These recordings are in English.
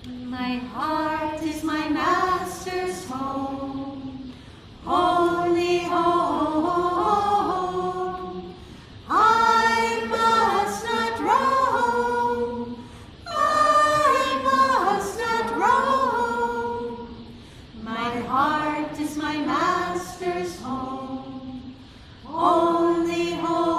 My heart is my master's home, holy home. I must not roam, I must not roam. My heart is my master's home, only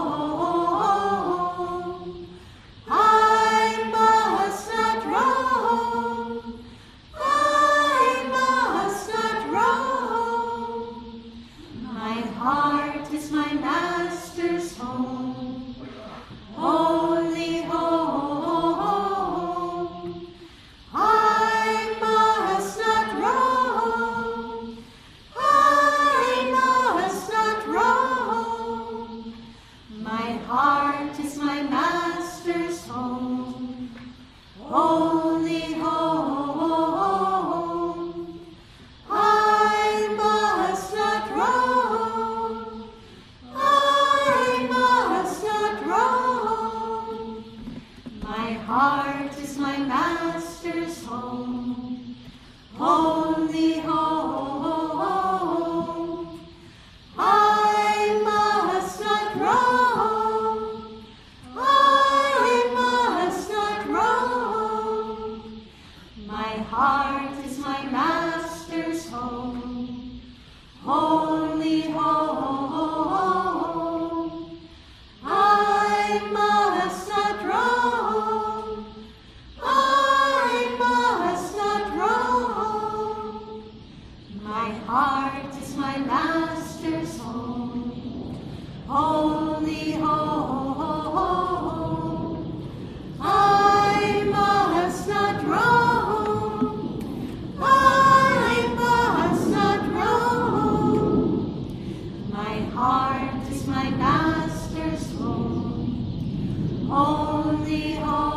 home. I must not roam, I must not roam. My heart is my master's home, only home. I must not roam, I must not roam. My heart is my master's home, only home. I must not roam, I must not roam. My heart is my master's home, only home. I must not roam, I must not roam. My heart is my master's home, only home. I must not roam, I must not roam. My heart is my master's home, only home. I must not roam, I must not roam. My heart is my master's home, only home.